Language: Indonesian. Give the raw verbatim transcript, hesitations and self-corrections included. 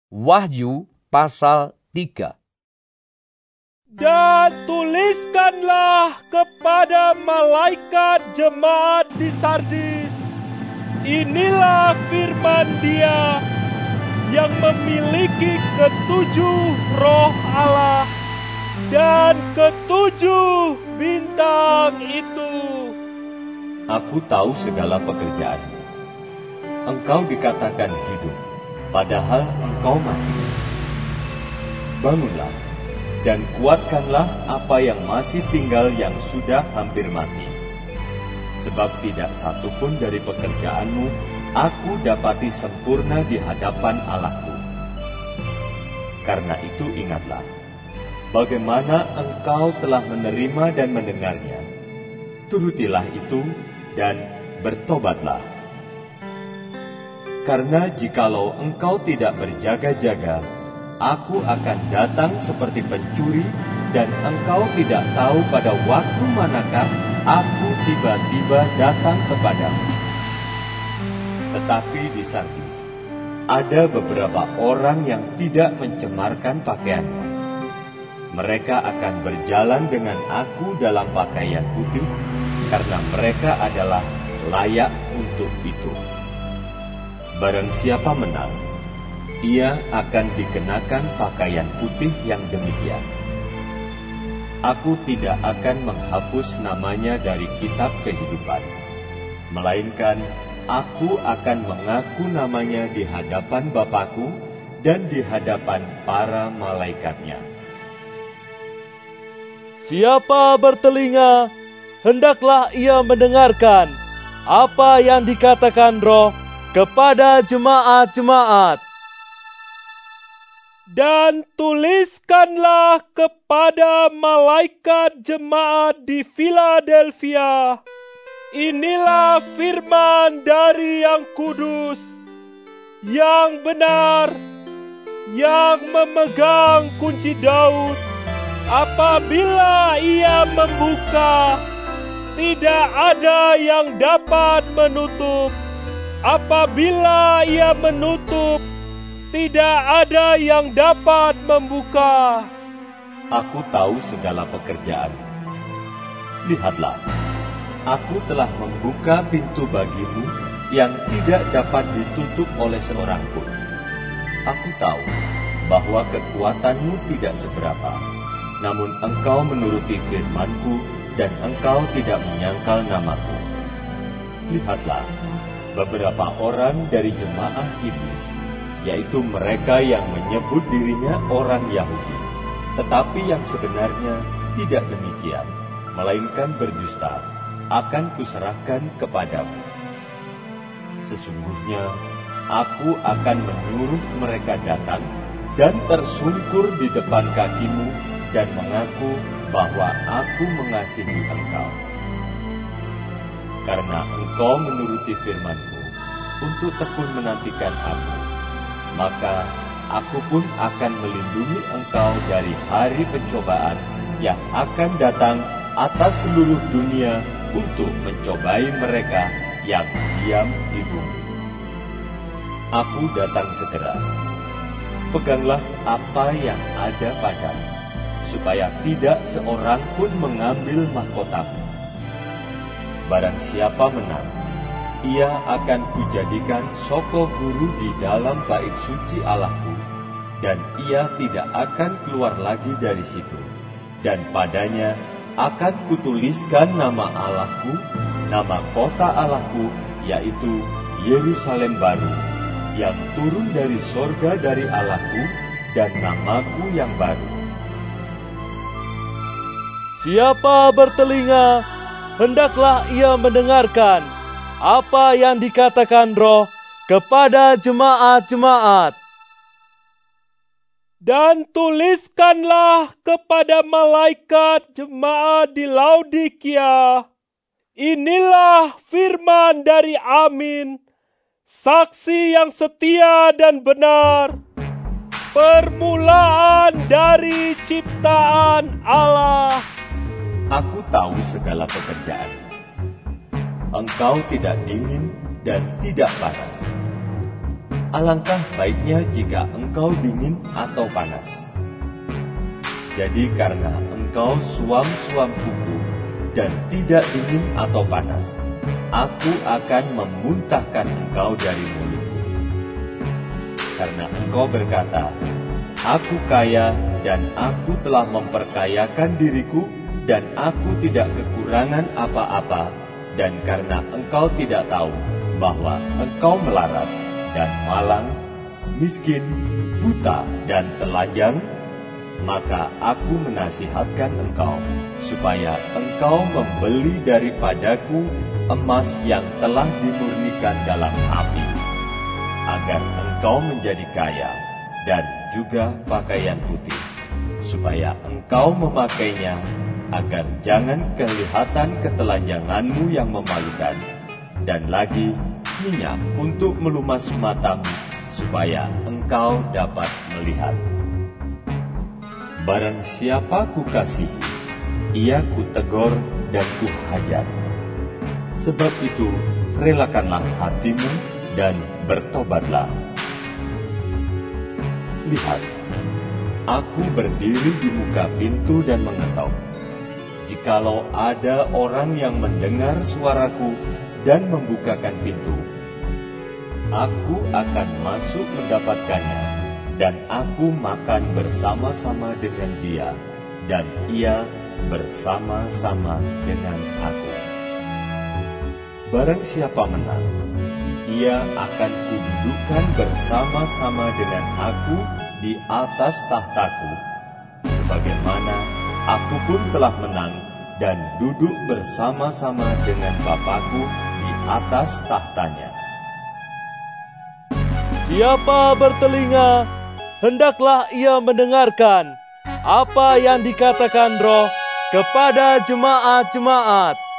Wahyu pasal tiga. Dan tuliskanlah kepada malaikat jemaat di Sardis, inilah firman Dia yang memiliki ketujuh roh Allah dan ketujuh bintang itu. Aku tahu segala pekerjaanmu. Engkau dikatakan hidup, padahal engkau mati. Bangunlah dan kuatkanlah apa yang masih tinggal yang sudah hampir mati. Sebab tidak satu pun dari pekerjaanmu aku dapati sempurna di hadapan Allahku. Karena itu ingatlah, bagaimana engkau telah menerima dan mendengarnya. Turutilah itu dan bertobatlah. Karena jikalau engkau tidak berjaga-jaga, aku akan datang seperti pencuri, dan engkau tidak tahu pada waktu manakah aku tiba-tiba datang kepadamu. Tetapi di Sardis ada beberapa orang yang tidak mencemarkan pakaiannya. Mereka akan berjalan dengan aku dalam pakaian putih, karena mereka adalah layak untuk itu. Barang siapa menang, ia akan dikenakan pakaian putih yang demikian. Aku tidak akan menghapus namanya dari kitab kehidupan, melainkan aku akan mengaku namanya di hadapan Bapa-Ku dan di hadapan para malaikatnya. Siapa bertelinga, hendaklah ia mendengarkan apa yang dikatakan Roh kepada jemaat-jemaat. Dan tuliskanlah kepada malaikat jemaat di Philadelphia, inilah firman dari yang kudus, yang benar, yang memegang kunci Daud. Apabila ia membuka, tidak ada yang dapat menutup. Apabila ia menutup, tidak ada yang dapat membuka. Aku tahu segala pekerjaanmu. Lihatlah, aku telah membuka pintu bagimu yang tidak dapat ditutup oleh seorang pun. Aku tahu bahwa kekuatanmu tidak seberapa, namun engkau menuruti firman-Ku dan engkau tidak menyangkal namaku. Lihatlah, beberapa orang dari jemaah iblis, yaitu mereka yang menyebut dirinya orang Yahudi, tetapi yang sebenarnya tidak demikian, melainkan berdusta, akan kuserahkan kepadamu. Sesungguhnya, aku akan menyuruh mereka datang dan tersungkur di depan kakimu dan mengaku bahwa aku mengasihi engkau. Karena engkau menuruti firman-Ku untuk tekun menantikan aku, maka aku pun akan melindungi engkau dari hari pencobaan yang akan datang atas seluruh dunia untuk mencobai mereka yang diam di bumi. Aku datang segera. Peganglah apa yang ada padamu, supaya tidak seorang pun mengambil mahkotamu. Barang siapa menang, ia akan kujadikan soko guru di dalam bait suci Allahku, dan ia tidak akan keluar lagi dari situ. Dan padanya akan kutuliskan nama Allahku, nama kota Allahku, yaitu Yerusalem baru, yang turun dari sorga dari Allahku, dan namaku yang baru. Siapa bertelinga, hendaklah ia mendengarkan apa yang dikatakan Roh kepada jemaat-jemaat. Dan tuliskanlah kepada malaikat jemaat di Laodikia, inilah firman dari Amin, saksi yang setia dan benar, permulaan dari ciptaan Allah. Aku tahu segala pekerjaanmu. Engkau tidak dingin dan tidak panas. alangkah baiknya jika engkau dingin atau panas. Jadi karena engkau suam-suam kuku dan tidak dingin atau panas, aku akan memuntahkan engkau dari mulutku. Karena engkau berkata, aku kaya dan aku telah memperkayakan diriku dan aku tidak kekurangan apa-apa, dan karena engkau tidak tahu bahwa engkau melarat dan malang, miskin, buta dan telanjang, maka aku menasihatkan engkau supaya engkau membeli daripadaku emas yang telah dimurnikan dalam api, agar engkau menjadi kaya, dan juga pakaian putih, supaya engkau memakainya, agar jangan kelihatan ketelanjanganmu yang memalukan, dan lagi minyak untuk melumas matamu, supaya engkau dapat melihat. Barang siapa kukasihi, ia kutegur dan kuhajar. Sebab itu, relakanlah hatimu dan bertobatlah. Lihat, aku berdiri di muka pintu dan mengetok. Jikalau ada orang yang mendengar suaraku dan membukakan pintu, aku akan masuk mendapatkannya, dan aku makan bersama-sama dengan dia, dan ia bersama-sama dengan aku. Barang siapa menang, ia akan kududukkan bersama-sama dengan aku di atas tahtaku, sebagaimana aku pun telah menang dan duduk bersama-sama dengan Bapa-Ku di atas tahtanya. Siapa bertelinga, hendaklah ia mendengarkan apa yang dikatakan Roh kepada jemaat-jemaat.